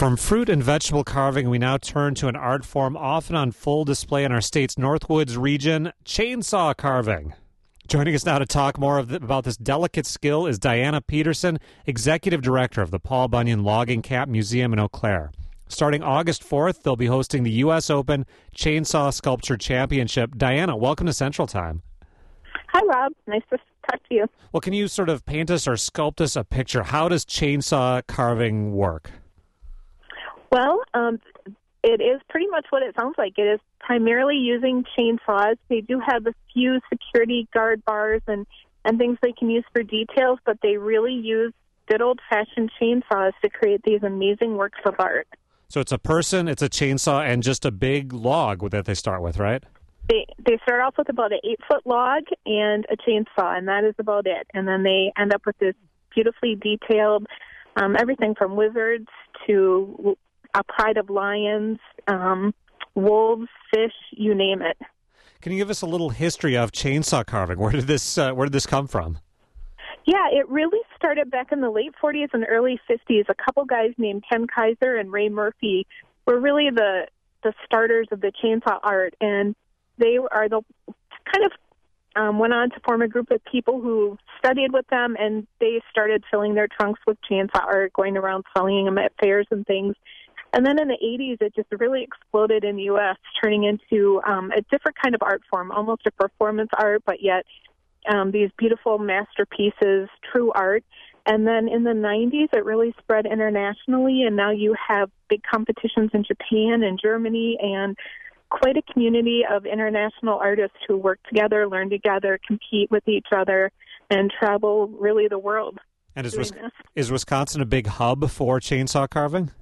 From fruit and vegetable carving, we now turn to an art form often on full display in our state's Northwoods region, chainsaw carving. Joining us now to talk more about this delicate skill is Diana Peterson, Executive Director of the Paul Bunyan Logging Camp Museum in Eau Claire. Starting August 4th, they'll be hosting the U.S. Open Chainsaw Sculpture Championship. Diana, welcome to Central Time. Hi, Rob. Nice to talk to you. Well, can you sort of paint us or sculpt us a picture? How does chainsaw carving work? Well, it is pretty much what it sounds like. It is primarily using chainsaws. They do have a few security guard bars and things they can use for details, but they really use good old-fashioned chainsaws to create these amazing works of art. So it's a person, it's a chainsaw, and just a big log that they start with, right? They start off with about an 8-foot log and a chainsaw, and that is about it. And then they end up with this beautifully detailed, everything from wizards to a pride of lions, wolves, fish, you name it. Can you give us a little history of chainsaw carving? Where did this come from? Yeah, it really started back in the late 40s and early 50s. A couple guys named Ken Kaiser and Ray Murphy were really the starters of the chainsaw art, and they are the kind of went on to form a group of people who studied with them, and they started filling their trunks with chainsaw art, going around selling them at fairs and things. And then in the 80s, it just really exploded in the U.S., turning into a different kind of art form, almost a performance art, but yet these beautiful masterpieces, true art. And then in the 90s, it really spread internationally, and now you have big competitions in Japan and Germany and quite a community of international artists who work together, learn together, compete with each other, and travel really the world. And is Wisconsin a big hub for chainsaw carving?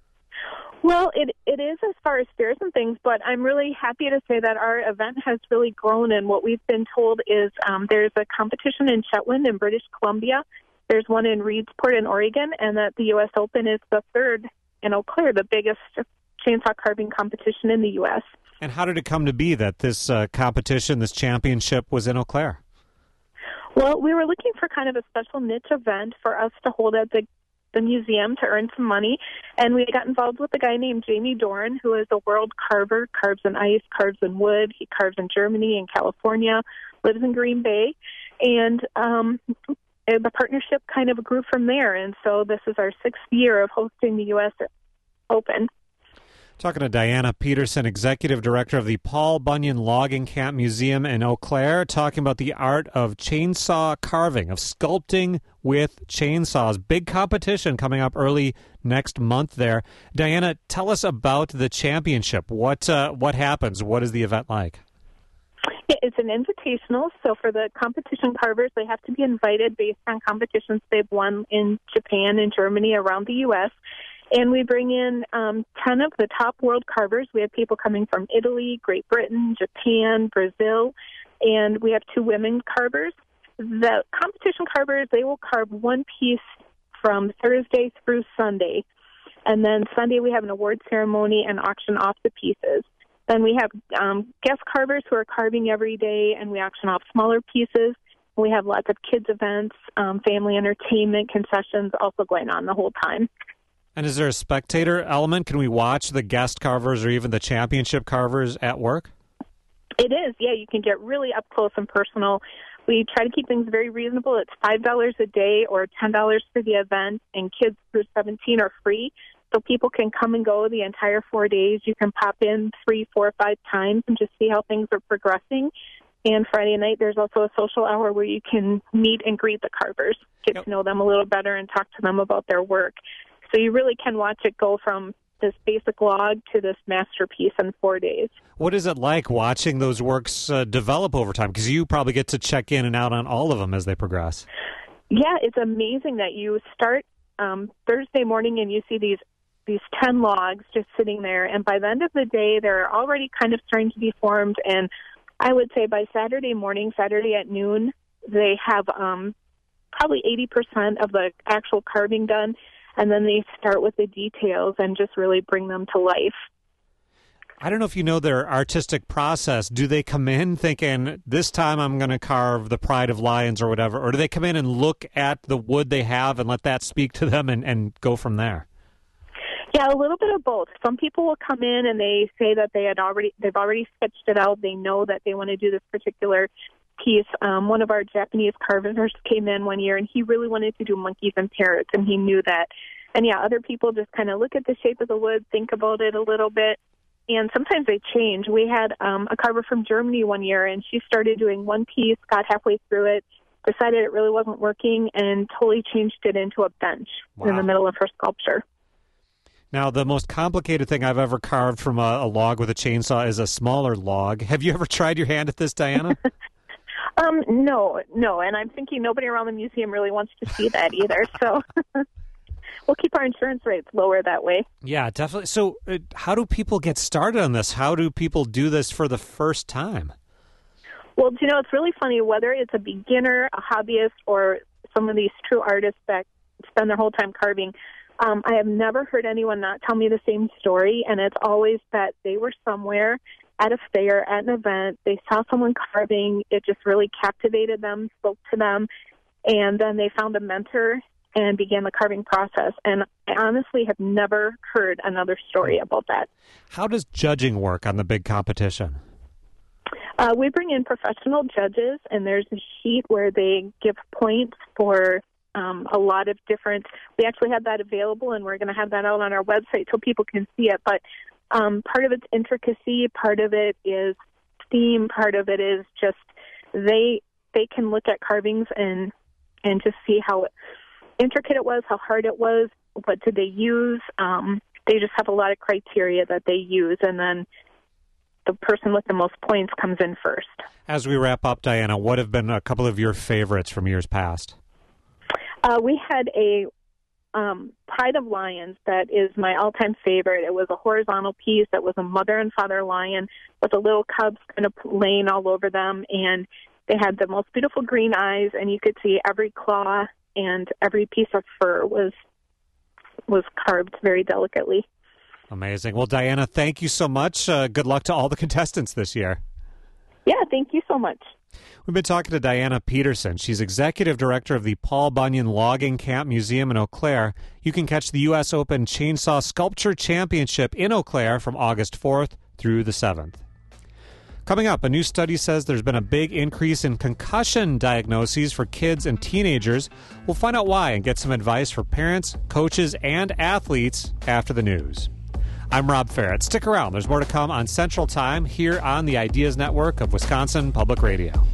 Well, it is as far as fairs and things, but I'm really happy to say that our event has really grown, and what we've been told is there's a competition in Chetwynd in British Columbia, there's one in Reedsport in Oregon, and that the U.S. Open is the third in Eau Claire, the biggest chainsaw carving competition in the U.S. And how did it come to be that this competition, this championship, was in Eau Claire? Well, we were looking for kind of a special niche event for us to hold at the museum to earn some money, and we got involved with a guy named Jamie Doran, who is a world carver, carves in ice, carves in wood. He carves in Germany and California, lives in Green Bay, and the partnership kind of grew from there, and so this is our 6th year of hosting the U.S. Open. Talking to Diana Peterson, Executive Director of the Paul Bunyan Logging Camp Museum in Eau Claire, talking about the art of chainsaw carving, of sculpting with chainsaws. Big competition coming up early next month there. Diana, tell us about the championship. What happens? What is the event like? It's an invitational, so for the competition carvers, they have to be invited based on competitions they've won in Japan and Germany, around the U.S., and we bring in 10 of the top world carvers. We have people coming from Italy, Great Britain, Japan, Brazil, and we have 2 women carvers. The competition carvers, they will carve one piece from Thursday through Sunday. And then Sunday we have an award ceremony and auction off the pieces. Then we have guest carvers who are carving every day, and we auction off smaller pieces. We have lots of kids events, family entertainment, concessions also going on the whole time. And is there a spectator element? Can we watch the guest carvers or even the championship carvers at work? It is, yeah. You can get really up close and personal. We try to keep things very reasonable. It's $5 a day or $10 for the event, and kids through 17 are free. So people can come and go the entire 4 days. You can pop in 3, 4, 5 times and just see how things are progressing. And Friday night, there's also a social hour where you can meet and greet the carvers, get to know them a little better and talk to them about their work. So you really can watch it go from this basic log to this masterpiece in 4 days. What is it like watching those works develop over time? Because you probably get to check in and out on all of them as they progress. Yeah, it's amazing that you start Thursday morning and you see these 10 logs just sitting there, and by the end of the day, they're already kind of starting to be formed, and I would say by Saturday morning, Saturday at noon, they have probably 80% of the actual carving done, and then they start with the details and just really bring them to life. I don't know if you know their artistic process. Do they come in thinking, this time I'm going to carve the pride of lions or whatever, or do they come in and look at the wood they have and let that speak to them and go from there? Yeah, a little bit of both. Some people will come in and they say that they've already sketched it out. They know that they want to do this particular piece. One of our Japanese carvers came in one year and he really wanted to do monkeys and parrots, and he knew that. And yeah, other people just kind of look at the shape of the wood, think about it a little bit, and sometimes they change. We had a carver from Germany one year, and she started doing one piece, got halfway through it, decided it really wasn't working, and totally changed it into a bench in the middle of her sculpture. Now, the most complicated thing I've ever carved from a log with a chainsaw is a smaller log. Have you ever tried your hand at this, Diana? No, and I'm thinking nobody around the museum really wants to see that either, so we'll keep our insurance rates lower that way. Yeah, definitely. So how do people get started on this? How do people do this for the first time? Well, it's really funny, whether it's a beginner, a hobbyist, or some of these true artists that spend their whole time carving. I have never heard anyone not tell me the same story, and it's always that they were somewhere at a fair, at an event, they saw someone carving, it just really captivated them, spoke to them, and then they found a mentor and began the carving process. And I honestly have never heard another story about that. How does judging work on the big competition? We bring in professional judges, and there's a sheet where they give points for a lot of different. We actually have that available, and we're going to have that out on our website so people can see it. But part of it's intricacy, part of it is theme, part of it is just they can look at carvings and just see how intricate it was, how hard it was, what did they use. They just have a lot of criteria that they use, and then the person with the most points comes in first. As we wrap up, Diana, what have been a couple of your favorites from years past? We had a Pride of Lions that is my all-time favorite. It was a horizontal piece that was a mother and father lion with the little cubs kind of laying all over them, and they had the most beautiful green eyes, and you could see every claw and every piece of fur was carved very delicately. Amazing. Well, Diana, thank you so much. Good luck to all the contestants this year. Yeah, thank you so much. We've been talking to Diana Peterson. She's executive director of the Paul Bunyan Logging Camp Museum in Eau Claire. You can catch the U.S. Open Chainsaw Sculpture Championship in Eau Claire from August 4th through the 7th. Coming up, a new study says there's been a big increase in concussion diagnoses for kids and teenagers. We'll find out why and get some advice for parents, coaches, and athletes after the news. I'm Rob Ferret. Stick around. There's more to come on Central Time here on the Ideas Network of Wisconsin Public Radio.